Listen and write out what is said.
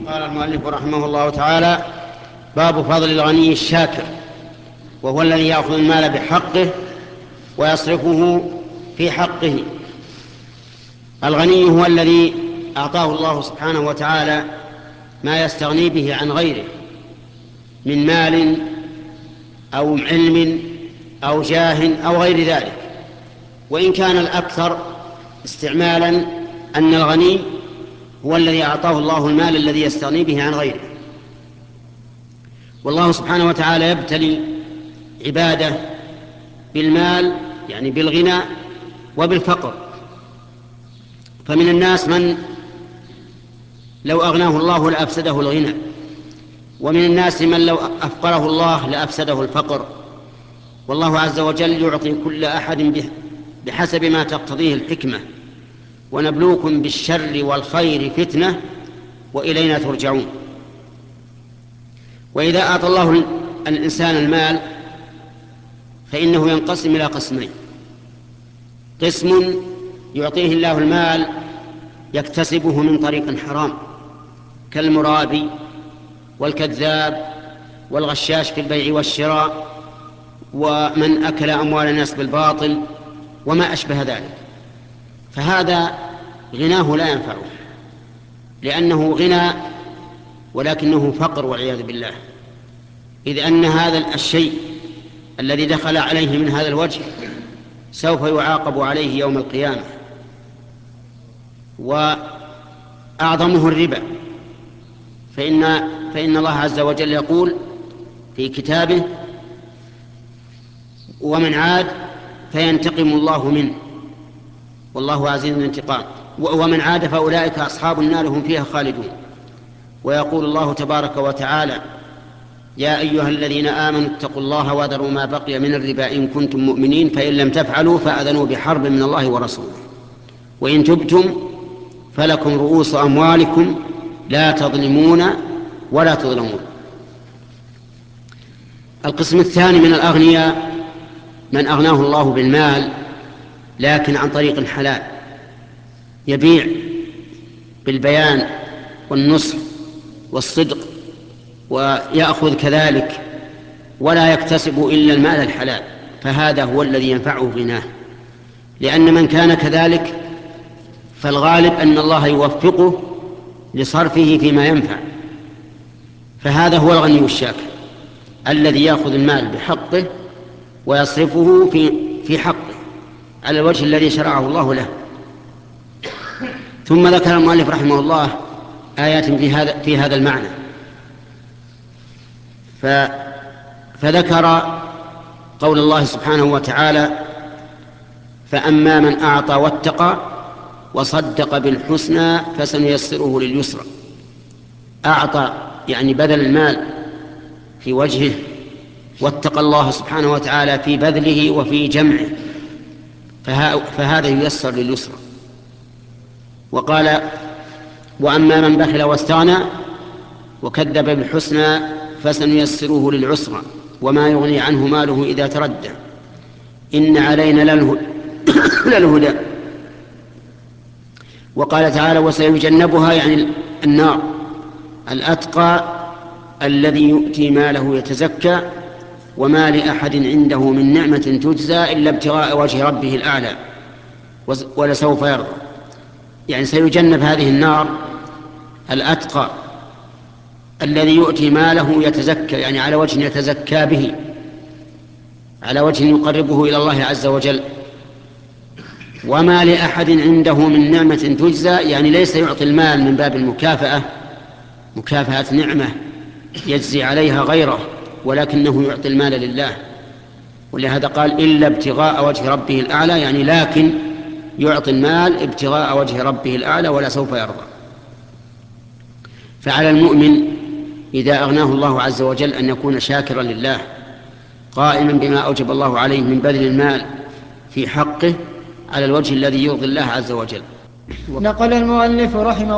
قال المؤلف رحمه الله تعالى: باب فضل الغني الشاكر، وهو الذي يأخذ المال بحقه ويصرفه في حقه. الغني هو الذي أعطاه الله سبحانه وتعالى ما يستغني به عن غيره من مال أو علم أو جاه أو غير ذلك، وإن كان الأكثر استعمالا أن الغني هو الذي أعطاه الله المال الذي يستغني به عن غيره. والله سبحانه وتعالى يبتلي عباده بالمال، يعني بالغنى وبالفقر. فمن الناس من لو أغناه الله لأفسده الغنى، ومن الناس من لو أفقره الله لأفسده الفقر. والله عز وجل يعطي كل أحد بحسب ما تقتضيه الحكمة. ونبلوكم بالشر والخير فتنة وإلينا ترجعون. وإذا أعطى الله الإنسان المال فإنه ينقسم إلى قسمين: قسم يعطيه الله المال يكتسبه من طريق حرام كالمرابي والكذاب والغشاش في البيع والشراء، ومن أكل أموال الناس بالباطل وما أشبه ذلك، فهذا غناه لا ينفعه، لأنه غنى ولكنه فقر والعياذ بالله، إذ أن هذا الشيء الذي دخل عليه من هذا الوجه سوف يعاقب عليه يوم القيامة. وأعظمه الربا، فإن الله عز وجل يقول في كتابه: ومن عاد فينتقم الله منه والله عزيز الانتقام، ومن عاد فأولئك أصحاب النار هم فيها خالدون. ويقول الله تبارك وتعالى: يا أيها الذين آمنوا اتقوا الله وذروا ما بقي من الربا إن كنتم مؤمنين فإن لم تفعلوا فأذنوا بحرب من الله ورسوله وإن تبتم فلكم رؤوس أموالكم لا تظلمون ولا تظلمون. القسم الثاني من الأغنياء من أغناه الله بالمال لكن عن طريق حلال، يبيع بالبيان والنصح والصدق ويأخذ كذلك ولا يكتسب إلا المال الحلال، فهذا هو الذي ينفعه غناه. لأن من كان كذلك فالغالب أن الله يوفقه لصرفه فيما ينفع، فهذا هو الغني الشاكر الذي يأخذ المال بحقه ويصرفه في حقه على الوجه الذي شرعه الله له. ثم ذكر المؤلف رحمه الله آيات في هذا المعنى، فذكر قول الله سبحانه وتعالى: فأما من أعطى واتقى وصدق بالحسنى فسنيسره لليسرى. أعطى يعني بذل المال في وجهه، واتقى الله سبحانه وتعالى في بذله وفي جمعه، فهذا ييسر لليسرى. وقال: وأما من بخل واستغنى وكذب بالحسنى فسنيسره للعسرى وما يغني عنه ماله إذا تردى إن علينا للهدى. وقال تعالى: وسيجنبها يعني النار الأتقى الذي يؤتي ماله يتزكى وما لأحد عنده من نعمة تجزى إلا ابتغاء وجه ربه الأعلى ولسوف يرضى. يعني سيجنب هذه النار الأتقى الذي يؤتي ماله يتزكى، يعني على وجه يتزكى به، على وجه يقربه إلى الله عز وجل. وما لأحد عنده من نعمة تجزى، يعني ليس يعطي المال من باب المكافأة، مكافأة نعمة يجزي عليها غيره، ولكنه يعطي المال لله. ولهذا قال: إلا ابتغاء وجه ربه الأعلى، يعني لكن يعطي المال ابتغاء وجه ربه الأعلى ولا سوف يرضى. فعلى المؤمن إذا أغناه الله عز وجل أن يكون شاكرا لله قائما بما أوجب الله عليه من بذل المال في حقه على الوجه الذي يرضي الله عز وجل. نقل المؤلف رحمه